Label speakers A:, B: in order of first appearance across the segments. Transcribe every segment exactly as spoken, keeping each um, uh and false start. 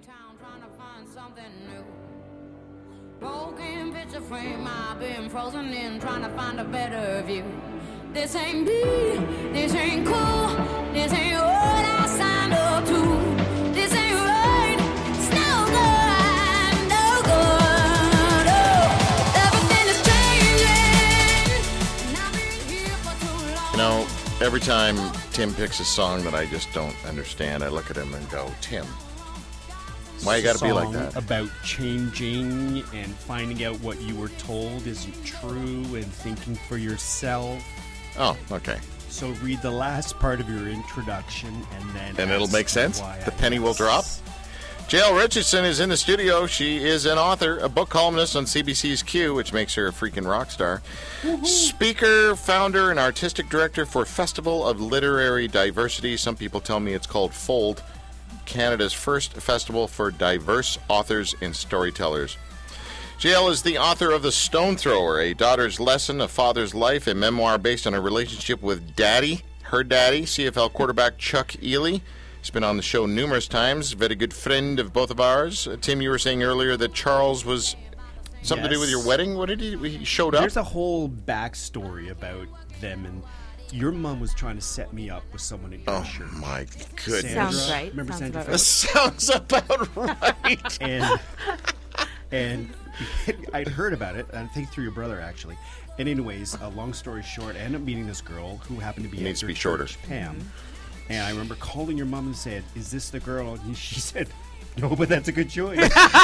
A: town trying to find something new. Broken picture frame, I've been frozen in trying to find a better view. This ain't me, this ain't cool, this ain't what I signed up to. This ain't right, it's no good, no good. Oh, everything is changing, and I've been here for too long.
B: You know, every time Tim picks a song that I just don't understand, I look at him and go, Tim, why you gotta be like that?
C: About changing and finding out what you were told isn't true and thinking for yourself.
B: Oh, okay.
C: So read the last part of your introduction and then
B: And it'll make sense?
C: why
B: The
C: I
B: penny will
C: guess.
B: drop? J L Richardson is in the studio. She is an author, a book columnist on C B C's Q, which makes her a freaking rock star. Mm-hmm. Speaker, founder, and artistic director for Festival of Literary Diversity. Some people tell me it's called FOLD, Canada's first festival for diverse authors and storytellers. J L is the author of The Stone Thrower, a daughter's lesson, a father's life, a memoir based on her relationship with daddy, her daddy, C F L quarterback Chuck Ely. He's been on the show numerous times, very good friend of both of ours. Uh, Tim, you were saying earlier that Charles was something to do with
C: Yes.
B: your wedding. What did he, he showed up?
C: There's a whole backstory about them, and your mom was trying to set me up with someone at your
B: Oh,
C: church.
B: my goodness.
C: Sandra,
D: Sounds right.
C: Remember
D: Sounds
C: Sandra?
D: about
B: That sounds about right.
C: and and I'd heard about it, I think through your brother actually. And anyways, uh, long story short, I ended up meeting this girl who happened to be
B: It
C: at
B: needs to
C: your
B: be shorter.
C: church, Pam. And I remember calling your mom and said, "Is this the girl?" And she said, "No, but that's a good choice."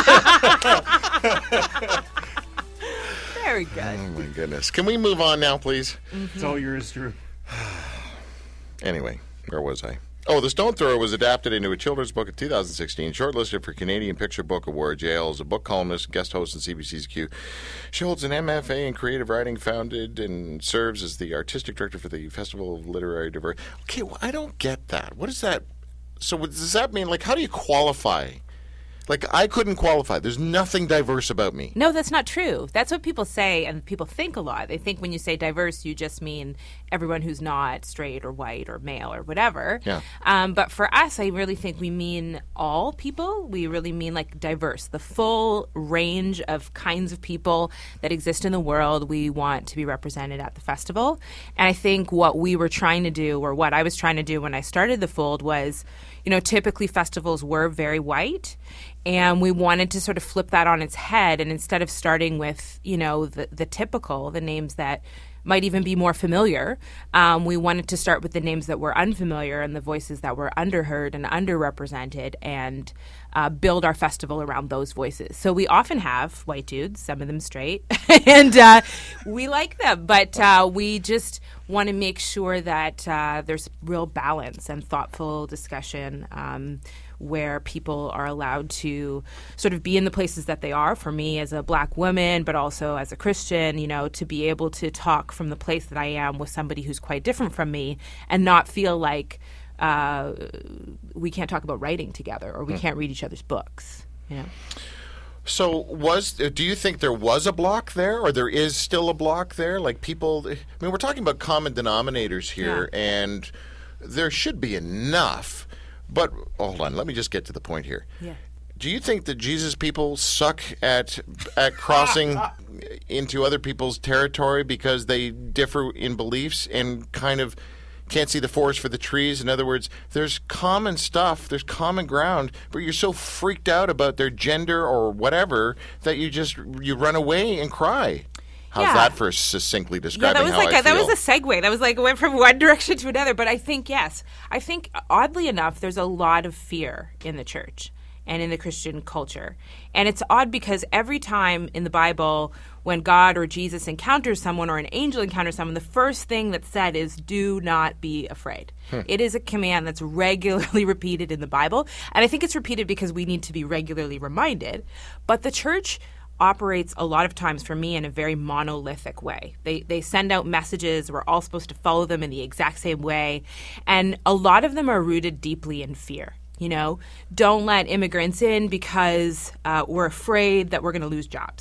D: Very good.
B: Oh, my goodness. Can we move on now, please?
C: It's all yours, Drew.
B: Anyway, where was I? Oh, The Stone Thrower was adapted into a children's book in two thousand sixteen, shortlisted for Canadian Picture Book Award. J L is a book columnist, guest host on C B C's Q. She holds an M F A in creative writing, founded and serves as the artistic director for the Festival of Literary Diversity. Okay, well, I don't get that. What is that? So what, does that mean, like, how do you qualify? Like, I couldn't qualify. There's nothing diverse about me.
D: No, that's not true. That's what people say, and people think a lot. They think when you say diverse, you just mean everyone who's not straight or white or male or whatever.
B: Yeah.
D: Um, but for us, I really think we mean all people. We really mean, like, diverse, the full range of kinds of people that exist in the world. We want to be represented at the festival. And I think what we were trying to do, or what I was trying to do when I started the Fold, was, you know, typically festivals were very white. And we wanted to sort of flip that on its head, and instead of starting with, you know, the, the typical, the names that might even be more familiar, um, we wanted to start with the names that were unfamiliar and the voices that were underheard and underrepresented, and uh, build our festival around those voices. So we often have white dudes, some of them straight, and uh, we like them, but uh, we just want to make sure that uh, there's real balance and thoughtful discussion, um, where people are allowed to sort of be in the places that they are. For me as a black woman, but also as a Christian, you know, to be able to talk from the place that I am with somebody who's quite different from me, and not feel like uh, we can't talk about writing together, or we
B: Hmm.
D: can't read each other's books. You know?
B: So was do you think there was a block there, or there is still a block there? Like, people, I mean, we're talking about common denominators here,
D: Yeah.
B: and there should be enough. But hold on, let me just get to the point here.
D: Yeah.
B: Do you think that Jesus people suck at at crossing into other people's territory because they differ in beliefs and kind of can't see the forest for the trees? In other words, there's common stuff, there's common ground, but you're so freaked out about their gender or whatever that you just you run away and cry. How's
D: Yeah.
B: that for succinctly
D: Yeah,
B: describing
D: that was
B: how
D: like
B: I
D: a, that
B: feel?
D: was a segue. That was like went from one direction to another. But I think yes, I think oddly enough, there's a lot of fear in the church and in the Christian culture, and it's odd because every time in the Bible, when God or Jesus encounters someone or an angel encounters someone, the first thing that's said is, "Do not be afraid."
B: Hmm.
D: It is a command that's regularly repeated in the Bible, and I think it's repeated because we need to be regularly reminded. But the church operates a lot of times for me in a very monolithic way. They they send out messages. We're all supposed to follow them in the exact same way. And a lot of them are rooted deeply in fear. You know, don't let immigrants in because uh, we're afraid that we're going to lose jobs.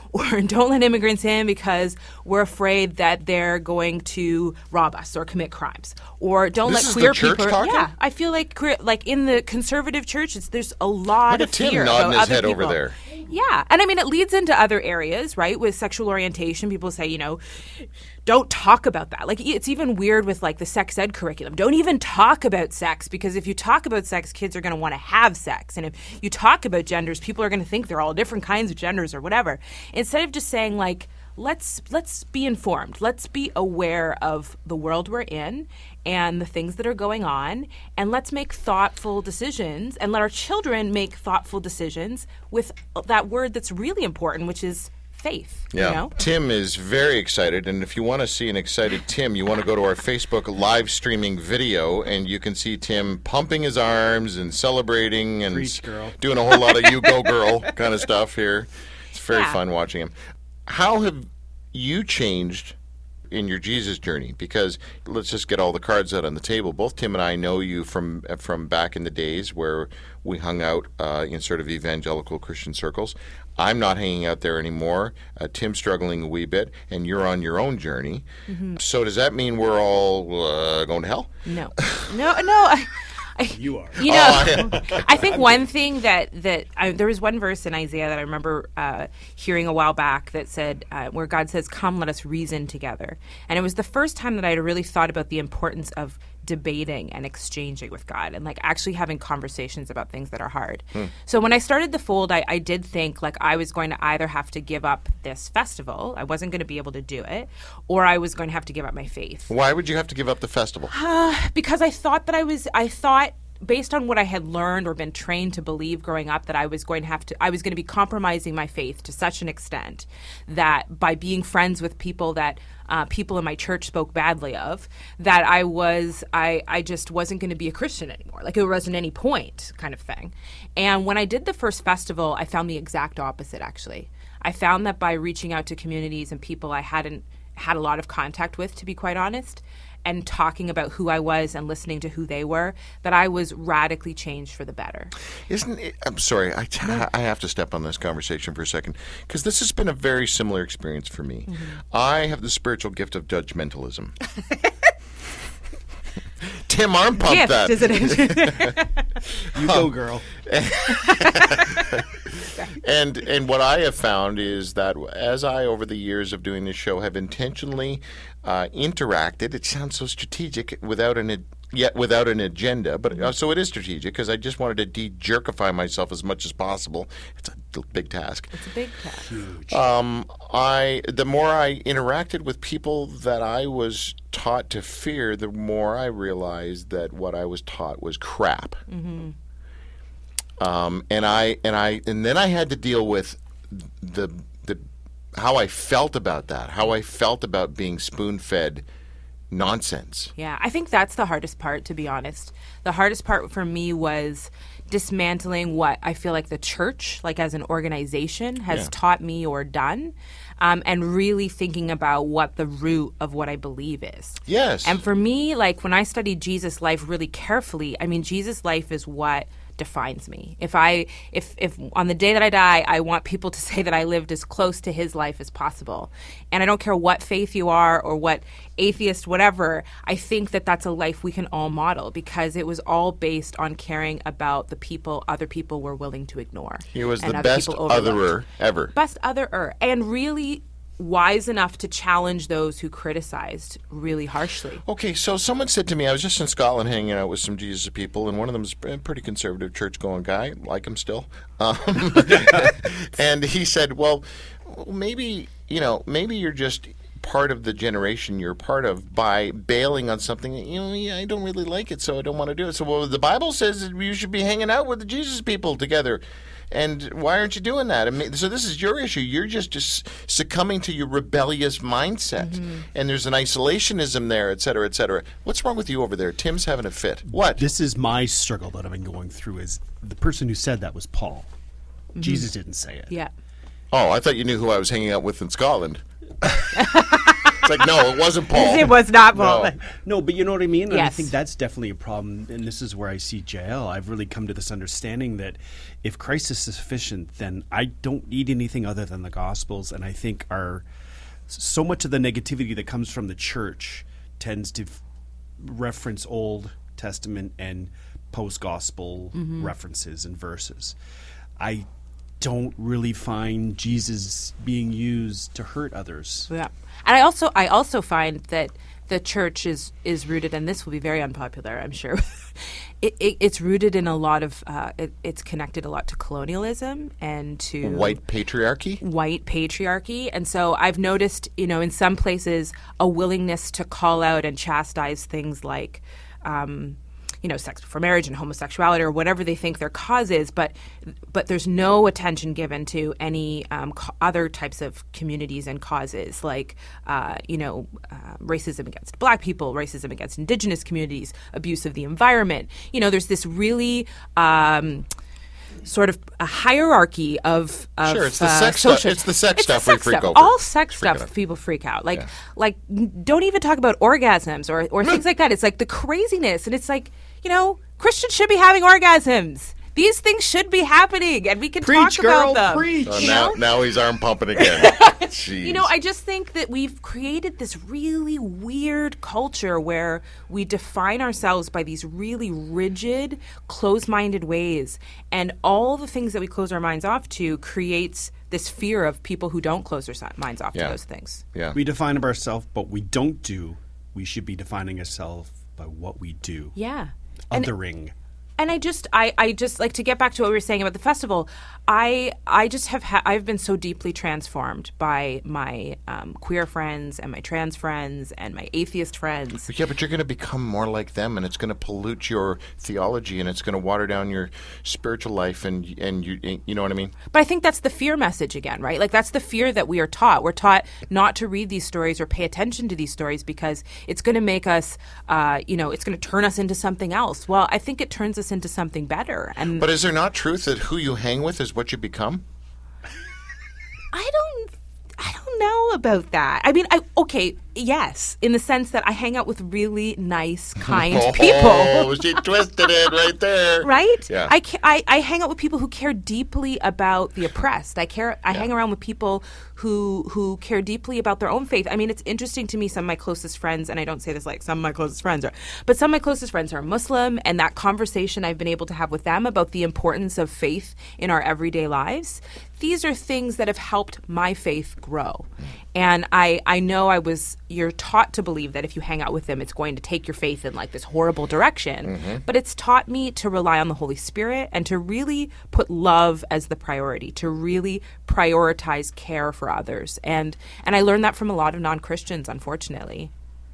D: or don't let immigrants in because we're afraid that they're going to rob us or commit crimes, or don't
B: This
D: let
B: is
D: queer
B: the church
D: people.
B: talking?
D: Yeah, I feel like queer, like in the conservative church, it's, there's a lot
B: Look
D: of
B: at Tim
D: fear
B: nodding
D: about
B: his
D: other
B: head over
D: people.
B: there.
D: Yeah, and I mean, it leads into other areas, right? With sexual orientation, people say, you know, don't talk about that. Like, it's even weird with like the sex ed curriculum. Don't even talk about sex, because if you talk about sex, kids are going to want to have sex, and if you talk about genders, people are going to think they're all different kinds of genders or whatever. Instead of just saying like, let's let's be informed, let's be aware of the world we're in and the things that are going on, and let's make thoughtful decisions and let our children make thoughtful decisions with that word that's really important, which is faith.
B: Yeah.
D: You know?
B: Tim is very excited, and if you want to see an excited Tim, you want to go to our Facebook live streaming video, and you can see Tim pumping his arms and celebrating and
C: Preach, girl.
B: doing a whole lot of you go girl kind of stuff here. It's very
D: Yeah.
B: fun watching him. How have you changed in your Jesus journey? Because let's just get all the cards out on the table. Both Tim and I know you from from back in the days where we hung out uh, in sort of evangelical Christian circles. I'm not hanging out there anymore. Uh, Tim's struggling a wee bit, and you're on your own journey. Mm-hmm. So does that mean we're all uh, going to hell?
D: No, no, no. I, I,
C: You are.
D: You know,
B: Oh,
D: I think one thing that that I, there was one verse in Isaiah that I remember uh, hearing a while back that said, uh, where God says, "Come, let us reason together." And it was the first time that I had really thought about the importance of debating and exchanging with God, and like actually having conversations about things that are hard. Hmm. So when I started the Fold, I, I did think like I was going to either have to give up this festival, I wasn't going to be able to do it, or I was going to have to give up my faith.
B: Why would you have to give up the festival?
D: Because I thought that I was, I thought based on what I had learned or been trained to believe growing up, that I was going to have to, I was going to be compromising my faith to such an extent that by being friends with people that uh, people in my church spoke badly of, that I was, I, I just wasn't going to be a Christian anymore. Like, it wasn't any point kind of thing. And when I did the first festival, I found the exact opposite, actually. I found that by reaching out to communities and people I hadn't had a lot of contact with, to be quite honest, and talking about who I was and listening to who they were, that I was radically changed for the better.
B: Isn't it? I'm sorry, I, t- I have to step on this conversation for a second, because this has been a very similar experience for me. Mm-hmm. I have the spiritual gift of judgmentalism. Tim arm pumped
D: gift,
B: that.
D: Isn't it?
C: You go, girl.
B: and and what I have found is that as I, over the years of doing this show, have intentionally uh, interacted, it sounds so strategic without an yet without an agenda, but uh, so it is strategic because I just wanted to de-jerkify myself as much as possible. It's a big task.
D: It's a big task.
C: Huge.
B: Um, I the more I interacted with people that I was taught to fear, the more I realized that what I was taught was crap. Mm-hmm. Um, and I and I and then I had to deal with the the how I felt about that, how I felt about being spoon-fed nonsense.
D: Yeah, I think that's the hardest part, to be honest. The hardest part for me was dismantling what I feel like the church, like as an organization, has
B: Yeah.
D: taught me or done, um, and really thinking about what the root of what I believe is.
B: Yes.
D: And for me, like when I studied Jesus' life really carefully, I mean, Jesus' life is what defines me. If I, if, if on the day that I die, I want people to say that I lived as close to his life as possible. And I don't care what faith you are or what atheist, whatever, I think that that's a life we can all model because it was all based on caring about the people other people were willing to ignore.
B: He was
D: and
B: the
D: other
B: best
D: people overlooked.
B: otherer ever.
D: Best otherer. And really wise enough to challenge those who criticized really harshly.
B: Okay, so someone said to me, I was just in Scotland hanging out with some Jesus people, and one of them is a pretty conservative church-going guy, like him still. Um, and he said, well, maybe, you know, maybe you're just part of the generation you're part of by bailing on something, you know, yeah, I don't really like it, so I don't want to do it. So, well, the Bible says that you should be hanging out with the Jesus people together. And why aren't you doing that? I mean, so this is your issue. You're just, just succumbing to your rebellious mindset. Mm-hmm. And there's an isolationism there, et cetera, et cetera. What's wrong with you over there? Tim's having a fit. What?
C: This is my struggle that I've been going through is the person who said that was Paul. Mm-hmm. Jesus didn't say it.
D: Yeah.
B: Oh, I thought you knew who I was hanging out with in Scotland. like, no, it wasn't Paul.
D: It was not Paul.
B: No.
C: No, but you know what I mean? And I
D: Yes.
C: think that's definitely a problem. And this is where I see Jael. I've really come to this understanding that if Christ is sufficient, then I don't need anything other than the Gospels. And I think our so much of the negativity that comes from the church tends to f- reference Old Testament and post-gospel
D: Mm-hmm.
C: references and verses. I don't really find Jesus being used to hurt others.
D: Yeah, and I also I also find that the church is is rooted, and this will be very unpopular, I'm sure. it, it, it's rooted in a lot of uh, it, it's connected a lot to colonialism and to
B: White patriarchy?
D: white patriarchy. And so I've noticed, you know, in some places a willingness to call out and chastise things like um, you know, sex before marriage and homosexuality or whatever they think their cause is, but but there's no attention given to any um, co- other types of communities and causes like, uh, you know, uh, racism against Black people, racism against Indigenous communities, abuse of the environment. You know, there's this really um, sort of a hierarchy of, of
B: Sure, it's the
D: uh,
B: sex stuff-
D: social-
B: it's the sex
D: It's
B: stuff
D: the
B: we
D: sex
B: freak
D: stuff.
B: over.
D: All sex
B: Freak
D: stuff
B: out.
D: people freak out. Like,
B: Yeah.
D: like don't even talk about orgasms or, or things like that. It's like the craziness. And it's like, you know, Christians should be having orgasms. These things should be happening, and we can
C: Preach,
D: talk
C: girl,
D: about them.
C: preach.
B: Oh,
D: You
B: now,
D: know?
B: now he's arm pumping again. Jeez.
D: You know, I just think that we've created this really weird culture where we define ourselves by these really rigid, closed-minded ways. And all the things that we close our minds off to creates this fear of people who don't close their si- minds off
B: Yeah.
D: to those things.
B: yeah.
C: We define ourselves, but we don't do. We should be defining ourselves by what we do.
D: Yeah. And-
C: Othering.
D: And I just, I, I just like to get back to what we were saying about the festival. I, I just have, ha- I've been so deeply transformed by my um, queer friends and my trans friends and my atheist friends.
B: Yeah, but you're going to become more like them, and it's going to pollute your theology, and it's going to water down your spiritual life, and and you you know what I mean?
D: But I think that's the fear message again, right? Like that's the fear that we are taught. We're taught not to read these stories or pay attention to these stories because it's going to make us, uh, you know, it's going to turn us into something else. Well, I think it turns us into something better. And
B: But is there not truth that who you hang with is what you become?
D: I don't I don't know about that. I mean, I okay, yes, in the sense that I hang out with really nice, kind people.
B: Oh, she twisted it right there.
D: Right?
B: Yeah.
D: I, ca- I, I hang out with people who care deeply about the oppressed. I care. I hang around with people who who care deeply about their own faith. I mean, it's interesting to me. Some of my closest friends, and I don't say this like some of my closest friends are, but some of my closest friends are Muslim, and that conversation I've been able to have with them about the importance of faith in our everyday lives. These are things that have helped my faith grow. And I, I know I was, you're taught to believe that if you hang out with them, it's going to take your faith in like this horrible direction.
B: Mm-hmm.
D: But it's taught me to rely on the Holy Spirit and to really put love as the priority, to really prioritize care for others. And, and I learned that from a lot of non-Christians, unfortunately.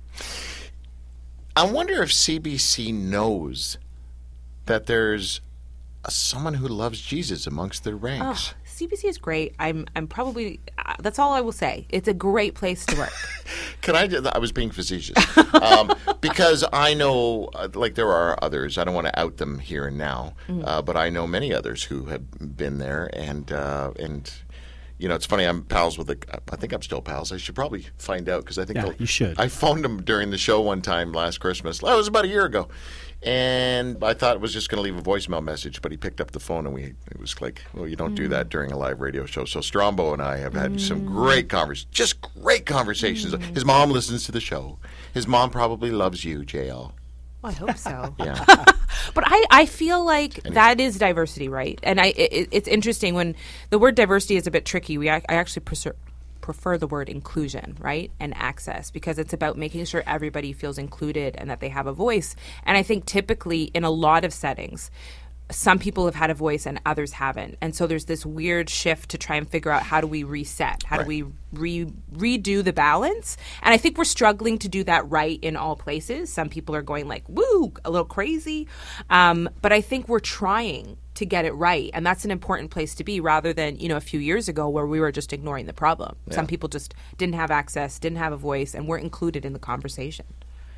B: I wonder if C B C knows that there's a, someone who loves Jesus amongst their ranks.
D: Oh, C B C is great. I'm I'm probably uh, that's all I will say. It's a great place to work.
B: Can I? I was being facetious um, because I know, uh, like, there are others. I don't want to out them here and now, uh, but I know many others who have been there, and uh, and you know, it's funny. I'm pals with. A, I think I'm still pals. I should probably find out because I think
C: Yeah,
B: they'll-
C: you should.
B: I phoned him during the show one time last Christmas. That was about a year ago. And I thought it was just going to leave a voicemail message, but he picked up the phone, and we it was like, well, you don't do that during a live radio show. So Strombo and I have had some great conversations, just great conversations. His mom listens to the show. His mom probably loves you, J L.
D: Well, I hope so.
B: Yeah.
D: But I, I feel like that is diversity, right? And I it, it's interesting when the word diversity is a bit tricky. We I actually prefer, prefer the word inclusion, right? And access, because it's about making sure everybody feels included and that they have a voice. And I think typically in a lot of settings, some people have had a voice and others haven't. And so there's this weird shift to try and figure out how do we reset? How
B: Right.
D: do we re- redo the balance? And I think we're struggling to do that right in all places. Some people are going like, woo, a little crazy. Um, but I think we're trying to get it right. And that's an important place to be rather than, you know, a few years ago where we were just ignoring the problem. Some people just didn't have access, didn't have a voice, and weren't included in the conversation.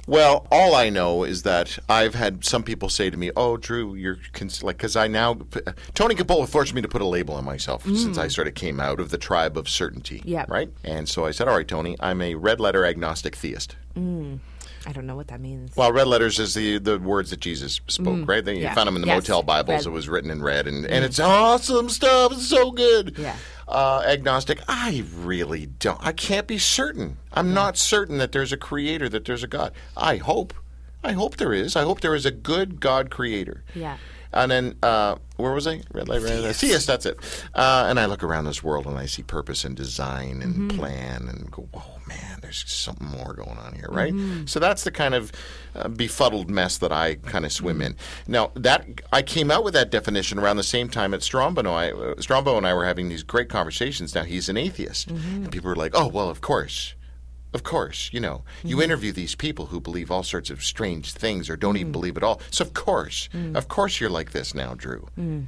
B: Well, all I know is that I've had some people say to me, "Oh, Drew, you're cons-, like," because I now Tony Capola forced me to put a label on myself mm. since I sort of came out of the tribe of certainty.
D: Yeah.
B: Right. And so I said, "All right, Tony, I'm a red letter agnostic theist."
D: Mm. I don't know what that means.
B: Well, red letters is the, the words that Jesus spoke, mm. right? They,
D: yeah.
B: You found them in the
D: yes.
B: Motel Bibles.
D: Red.
B: It was written in red, and, mm. and it's awesome stuff. It's so good.
D: Yeah.
B: Uh, agnostic, I really don't. I can't be certain. I'm yeah. not certain that there's a creator, that there's a God. I hope. I hope there is. I hope there is a good God creator.
D: Yeah.
B: And then, uh, where was I? Red light, red light. Theist, that's it. Uh, and I look around this world and I see purpose and design and mm-hmm. plan and go, oh man, there's something more going on here, right? Mm-hmm. So that's the kind of uh, befuddled mess that I kind of swim in. Now, that I came out with that definition around the same time at Strombo. I, uh, Strombo and I were having these great conversations. Now, he's an atheist. Mm-hmm. And people were like, oh, well, of course. Of course, you know, you mm-hmm. interview these people who believe all sorts of strange things or don't mm. even believe at all. So, of course, mm. of course you're like this now, Drew. Mm.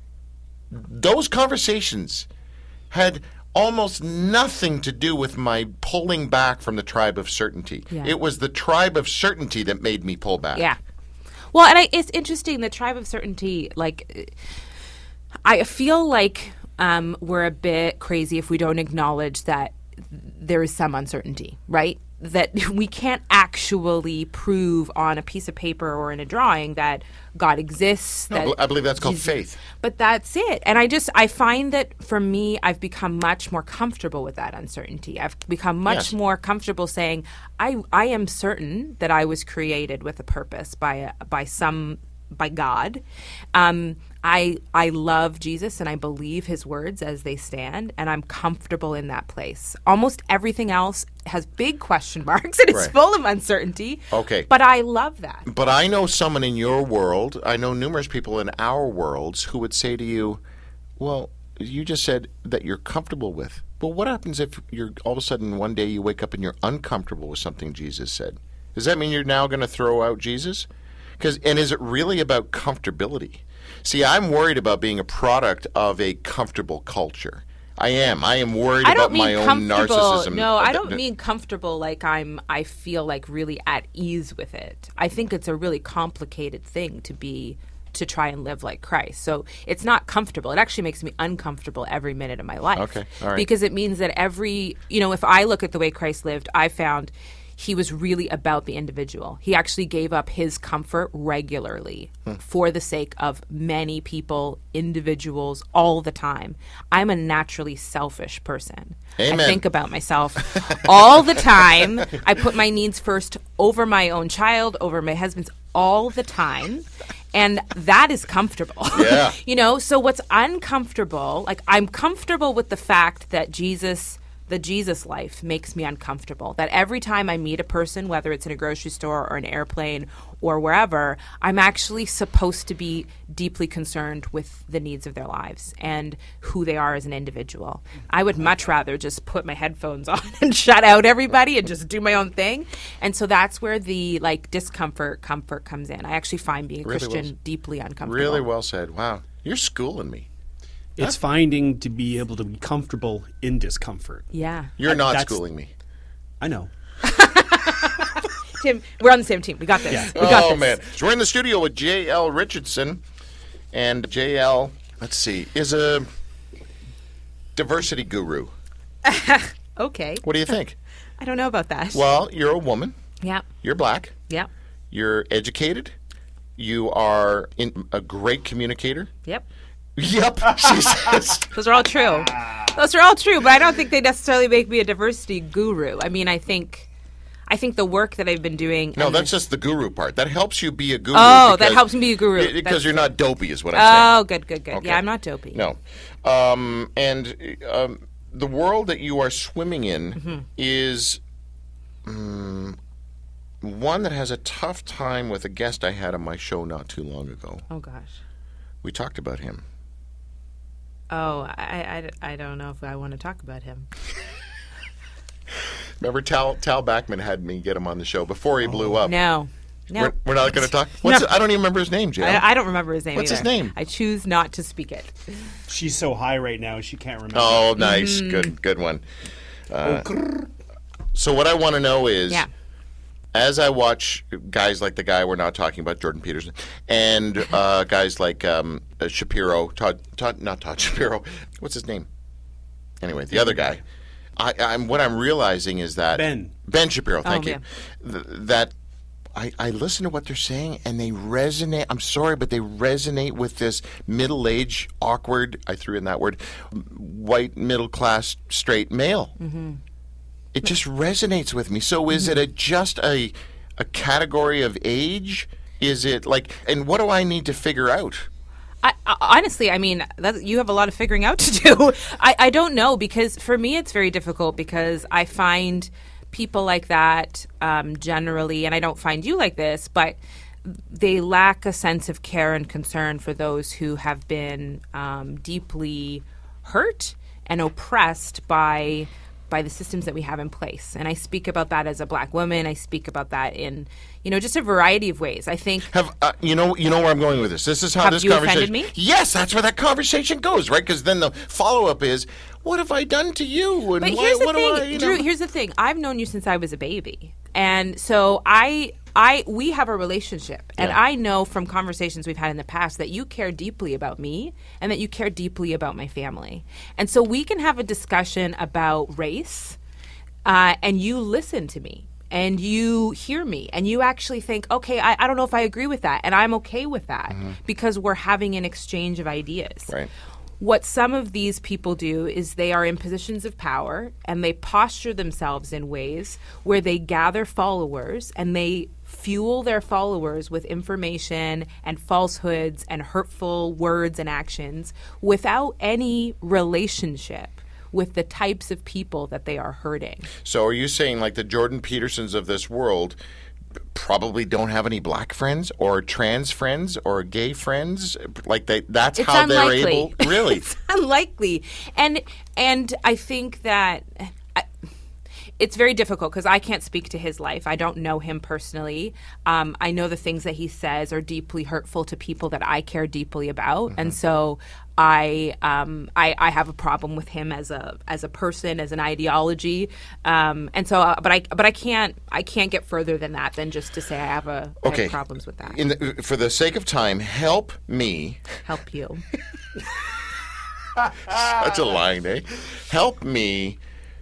B: Those conversations had almost nothing to do with my pulling back from the tribe of certainty. Yeah. It was the tribe of certainty that made me pull back.
D: Yeah. Well, and I, it's interesting, the tribe of certainty, like, I feel like um, we're a bit crazy if we don't acknowledge that there is some uncertainty, right? That we can't actually prove on a piece of paper or in a drawing that God exists.
B: No,
D: that
B: I believe that's called
D: Jesus,
B: faith.
D: But that's it. And I just, I find that for me, I've become much more comfortable with that uncertainty. I've become much
B: yes.
D: more comfortable saying, I, I am certain that I was created with a purpose by a, by some, by God. Um, I I love Jesus and I believe his words as they stand, and I'm comfortable in that place. Almost everything else has big question marks and it's
B: right.
D: full of uncertainty.
B: Okay.
D: But I love that.
B: But I know someone in your world, I know numerous people in our worlds who would say to you, well, you just said that you're comfortable with. But what happens if you're all of a sudden one day you wake up and you're uncomfortable with something Jesus said? Does that mean you're now going to throw out Jesus? 'Cause, and is it really about comfortability? See, I'm worried about being a product of a comfortable culture. I am. I am worried
D: I
B: about
D: don't
B: my
D: mean
B: own
D: comfortable.
B: narcissism.
D: No, I don't mean comfortable like I'm I feel like really at ease with it. I think it's a really complicated thing to be to try and live like Christ. So it's not comfortable. It actually makes me uncomfortable every minute of my life.
B: Okay. All right.
D: Because it means that every, you know, if I look at the way Christ lived, I found he was really about the individual. He actually gave up his comfort regularly hmm. for the sake of many people, individuals, all the time. I'm a naturally selfish person.
B: Amen.
D: I think about myself all the time. I put my needs first over my own child, over my husband's all the time. And that is comfortable.
B: Yeah.
D: You know, so what's uncomfortable, like I'm comfortable with the fact that Jesus... the Jesus life makes me uncomfortable. That every time I meet a person, whether it's in a grocery store or an airplane or wherever, I'm actually supposed to be deeply concerned with the needs of their lives and who they are as an individual. I would much rather just put my headphones on and shut out everybody and just do my own thing. And so that's where the like discomfort, comfort comes in. I actually find being a
B: really
D: Christian
B: well,
D: deeply uncomfortable.
B: Really well said. Wow. You're schooling me.
C: It's huh? finding to be able to be comfortable in discomfort.
D: Yeah.
B: You're not
C: That's,
B: schooling me.
C: I know.
D: Tim, we're on the same team. We got this.
C: Yeah.
D: We got
B: oh,
D: this.
B: man. So we're in the studio with J L Richardson. And J L, let's see, is a diversity guru.
D: Okay.
B: What do you think?
D: I don't know about that.
B: Well, you're a woman.
D: Yeah.
B: You're black.
D: Yeah.
B: You're educated. You are in, a great communicator.
D: Yep.
B: Yep, she says.
D: Those are all true. Those are all true, but I don't think they necessarily make me a diversity guru. I mean, I think, I think the work that I've been doing.
B: No, that's just the guru part. That helps you be a guru.
D: Oh, that helps me be a guru
B: because
D: that's
B: you're not dopey, is what I'm
D: oh,
B: saying.
D: Oh, good, good, good.
B: Okay.
D: Yeah, I'm not dopey.
B: No, um, and um, the world that you are swimming in mm-hmm. is um, one that has a tough time with a guest I had on my show not too long ago.
D: Oh gosh,
B: we talked about him.
D: Oh, I, I, I don't know if I want to talk about him.
B: Remember Tal Tal Bachman had me get him on the show before he blew up.
D: No. No.
B: We're, we're not going to talk? What's
D: no.
B: it? I don't even remember his name, Jay.
D: I, I don't remember his name
B: What's
D: either.
B: his name?
D: I choose not to speak it.
C: She's so high right now, she can't remember.
B: Oh, nice.
D: Mm.
B: Good good one. Uh, so what I want to know is,
D: yeah.
B: as I watch guys like the guy we're not talking about, Jordan Peterson, and uh, guys like um, uh, Shapiro, Todd, Todd, not Todd Shapiro, what's his name? Anyway, the other guy. I, I'm what I'm realizing is that
C: Ben
B: Ben Shapiro, thank
D: Oh,
B: you. Th- that I, I listen to what they're saying and they resonate. I'm sorry, but they resonate with this middle-aged, awkward. I threw in that word, white middle-class straight male. Mm-hmm. It just resonates with me. So is it a, just a a category of age? Is it like, and what do I need to figure out?
D: I, I, honestly, I mean, that, you have a lot of figuring out to do. I, I don't know, because for me it's very difficult, because I find people like that um, generally, and I don't find you like this, but they lack a sense of care and concern for those who have been um, deeply hurt and oppressed by by the systems that we have in place. And I speak about that as a black woman. I speak about that in, you know, just a variety of ways. I think
B: have uh, you know you know where I'm going with this. This is how
D: have
B: this
D: you
B: conversation.
D: offended me?
B: Yes, that's where that conversation goes, right? Because then the follow up is, what have I done to you? And
D: But
B: why,
D: here's the
B: what
D: thing,
B: do I, you
D: Drew.
B: know?
D: Here's the thing. I've known you since I was a baby, and so I, I, we have a relationship, and
B: Yeah.
D: I know from conversations we've had in the past that you care deeply about me, and that you care deeply about my family, and so we can have a discussion about race, uh, and you listen to me. And you hear me, and you actually think, okay, I, I don't know if I agree with that, and I'm okay with that,
B: Mm-hmm.
D: because we're having an exchange of ideas.
B: Right.
D: What some of these people do is they are in positions of power, and they posture themselves in ways where they gather followers and they fuel their followers with information and falsehoods and hurtful words and actions without any relationship with the types of people that they are hurting.
B: So are you saying like the Jordan Petersons of this world probably don't have any black friends or trans friends or gay friends? Like they, that's
D: It's
B: how
D: unlikely.
B: they're able. Really?
D: It's unlikely. And and I think that I, it's very difficult because I can't speak to his life. I don't know him personally. Um, I know the things that he says are deeply hurtful to people that I care deeply about,
B: Mm-hmm.
D: and so I, um, I I have a problem with him as a as a person, as an ideology, um, and so. Uh, but I but I can't I can't get further than that than just to say I have a I
B: Okay.
D: have problems with that.
B: In the, for the sake of time, help me.
D: Help you.
B: Such a line, eh? Help me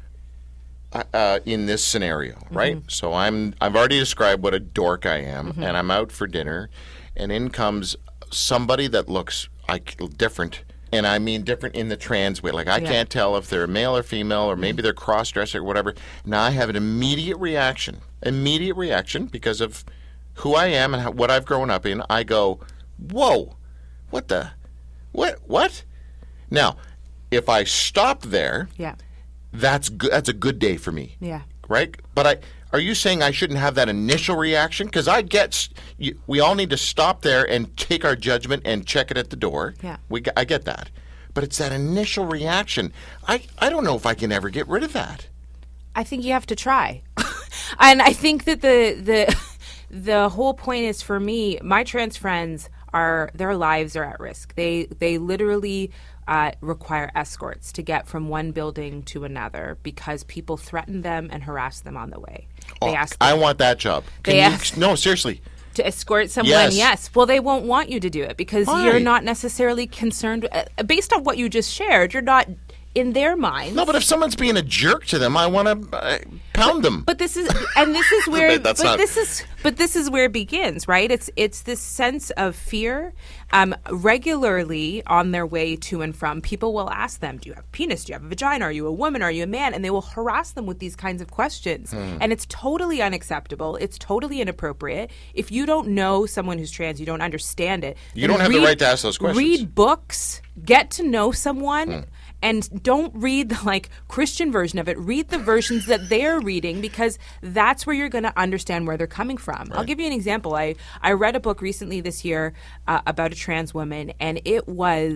B: uh, in this scenario, right?
D: Mm-hmm.
B: So I'm I've already described what a dork I am,
D: Mm-hmm.
B: and I'm out for dinner, and in comes somebody that looks like different. And I mean different in the trans way. Like I
D: Yeah.
B: can't tell if they're male or female, or maybe they're cross-dressing or whatever. Now I have an immediate reaction, immediate reaction because of who I am and how, what I've grown up in. I go, whoa, what the, what, what? Now, if I stop there,
D: Yeah.
B: that's good. That's a good day for me.
D: Yeah.
B: Right? But I are you saying I shouldn't have that initial reaction? Because I get s- you, we all need to stop there and take our judgment and check it at the door.
D: Yeah.
B: We g- I get that, but it's that initial reaction. I I don't know if I can ever get rid of that.
D: I think you have to try. And I think that the the the whole point is, for me, my trans friends are, their lives are at risk. They they literally uh, require escorts to get from one building to another because people threaten them and harass them on the way. They
B: Oh,
D: ask
B: I
D: them
B: want that job. Can
D: They
B: you,
D: ask-
B: no, seriously.
D: to escort someone.
B: Yes.
D: Yes. Well, they won't want you to do it because
B: Why?
D: you're not necessarily concerned. Uh, based on what you just shared, you're not, in their mind.
B: No, but if someone's being a jerk to them, I want to uh, pound them.
D: But this is, and this is where,
B: That's
D: but
B: not-
D: this is, but this is where it begins, right? It's it's this sense of fear. Um, regularly on their way to and from, people will ask them, "Do you have a penis? Do you have a vagina? Are you a woman? Are you a man?" And they will harass them with these kinds of questions,
B: Hmm.
D: and it's totally unacceptable. It's totally inappropriate. If you don't know someone who's trans, you don't understand it.
B: You
D: then
B: don't have the
D: read-
B: right to ask those questions.
D: Read books. Get to know someone.
B: Hmm.
D: And don't read the like Christian version of it. Read the versions that they're reading, because that's where you're going to understand where they're coming from. I'll give you an example. I, I read a book recently this year uh, about a trans woman, and it was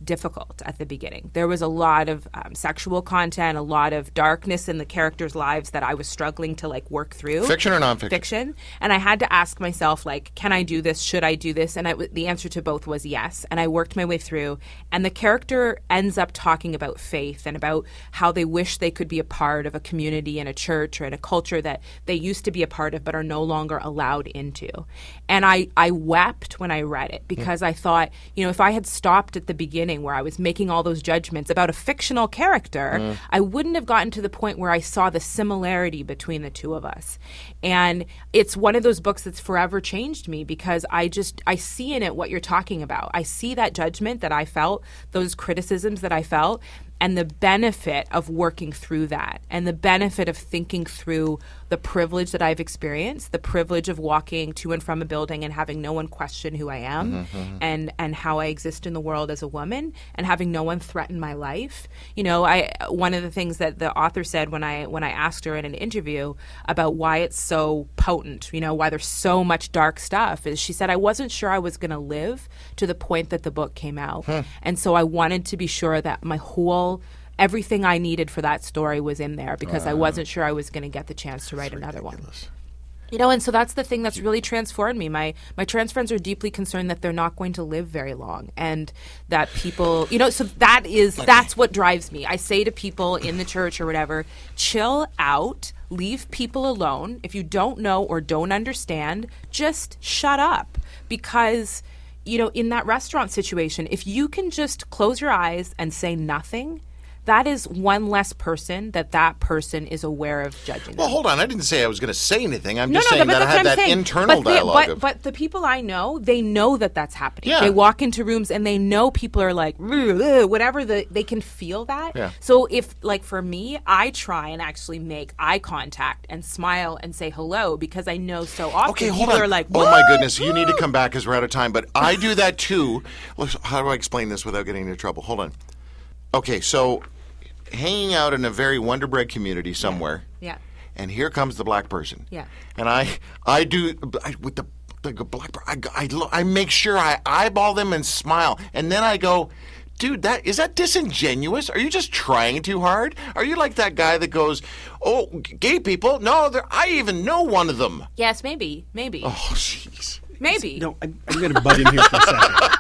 D: difficult at the beginning. There was a lot of um, sexual content, a lot of darkness in the characters' lives that I was struggling to like work through.
B: Fiction or nonfiction?
D: Fiction. And I had to ask myself, like, can I do this? Should I do this? And I w- the answer to both was yes. And I worked my way through. And the character ends up talking about faith and about how they wish they could be a part of a community and a church or in a culture that they used to be a part of but are no longer allowed into. And I, I wept when I read it because mm. I thought, you know, if I had stopped at the beginning where I was making all those judgments about a fictional character, mm. I wouldn't have gotten to the point where I saw the similarity between the two of us. And it's one of those books that's forever changed me because I just, I see in it what you're talking about. I see that judgment that I felt, those criticisms that I felt, and the benefit of working through that and the benefit of thinking through the privilege that I've experienced, the privilege of walking to and from a building and having no one question who I am mm-hmm, mm-hmm. and and how I exist in the world as a woman and having no one threaten my life. You know, I one of the things that the author said when I when I asked her in an interview about why it's so potent, you know, why there's so much dark stuff, is she said, I wasn't sure I was going to live to the point that the book came out. Hmm. And so I wanted to be sure that my whole everything I needed for that story was in there because uh, I wasn't sure I was going to get the chance to write another ridiculous. one. You know, and so that's the thing that's really transformed me. My my trans friends are deeply concerned that they're not going to live very long and that people, you know, so that is, that's what drives me. I say to people in the church or whatever, chill out, leave people alone. If you don't know or don't understand, just shut up because, you know, in that restaurant situation, if you can just close your eyes and say nothing, that is one less person that that person is aware of judging.
B: Well,
D: them.
B: hold on. I didn't say I was going to say anything. I'm
D: no,
B: just
D: no,
B: saying
D: but
B: that I had that
D: saying.
B: internal
D: but they,
B: dialogue.
D: But,
B: of,
D: but the people I know, they know that that's happening.
B: Yeah.
D: They walk into rooms and they know people are like, whatever, the, they can feel that.
B: Yeah.
D: So if, like for me, I try and actually make eye contact and smile and say hello because I know so often
B: okay,
D: people
B: hold on.
D: are like,
B: oh my goodness, you need to come back because we're out of time. But I do that too. How do I explain this without getting into trouble? Hold on. Okay, so hanging out in a very Wonder Bread community somewhere.
D: Yeah. yeah.
B: And here comes the black person.
D: Yeah.
B: And I I do, I, with the, the black I, I, I make sure I eyeball them and smile. And then I go, dude, that is that disingenuous? Are you just trying too hard? Are you like that guy that goes, oh, gay people? No, I even know one of them.
D: Yes, maybe. Maybe.
B: Oh, jeez.
D: Maybe.
C: No, I'm, I'm going to butt in here for a second.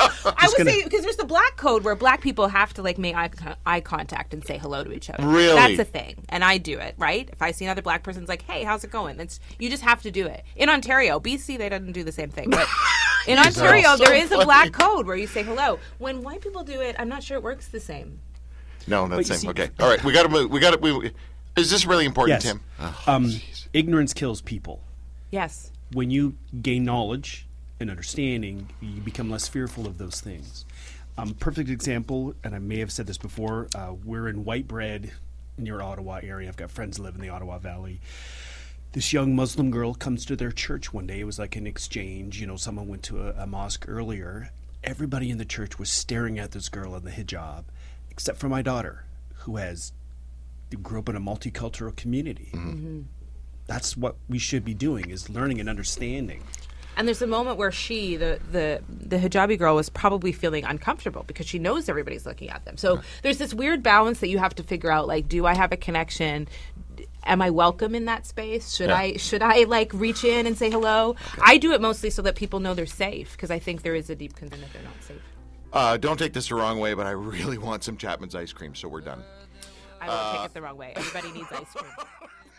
D: I would
C: gonna...
D: say, because there's the black code where black people have to like make eye, eye contact and say hello to each other.
B: Really?
D: That's a thing. And I do it, right? If I see another black person, it's like, hey, how's it going? It's, you just have to do it. In Ontario, B C, they don't do the same thing. But in Ontario, so there is funny. a black code where you say hello. When white people do it, I'm not sure it works the same.
B: No, not the same. See, okay. All right. We got to move. We got to. We, is this really important,
C: yes.
B: Tim? Oh,
C: um, ignorance kills people.
D: Yes.
C: When you gain knowledge and understanding, you become less fearful of those things. Um, perfect example, and I may have said this before, uh, we're in White Bread near Ottawa area. I've got friends that live in the Ottawa Valley. This young Muslim girl comes to their church one day. It was like an exchange. You know, someone went to a, a mosque earlier. Everybody in the church was staring at this girl in the hijab, except for my daughter, who has grew up in a multicultural community. Mm-hmm. That's what we should be doing, is learning and understanding.
D: And there's a moment where she, the, the, the hijabi girl, was probably feeling uncomfortable because she knows everybody's looking at them. So there's this weird balance that you have to figure out, like, do I have a connection? Am I welcome in that space? Should yeah. I should I like reach in and say hello? Okay. I do it mostly so that people know they're safe, because I think there is a deep concern that they're not safe.
B: Uh, don't take this the wrong way, but I really want some Chapman's ice cream, so we're done.
D: I won't uh, take it the wrong way. Everybody needs ice cream.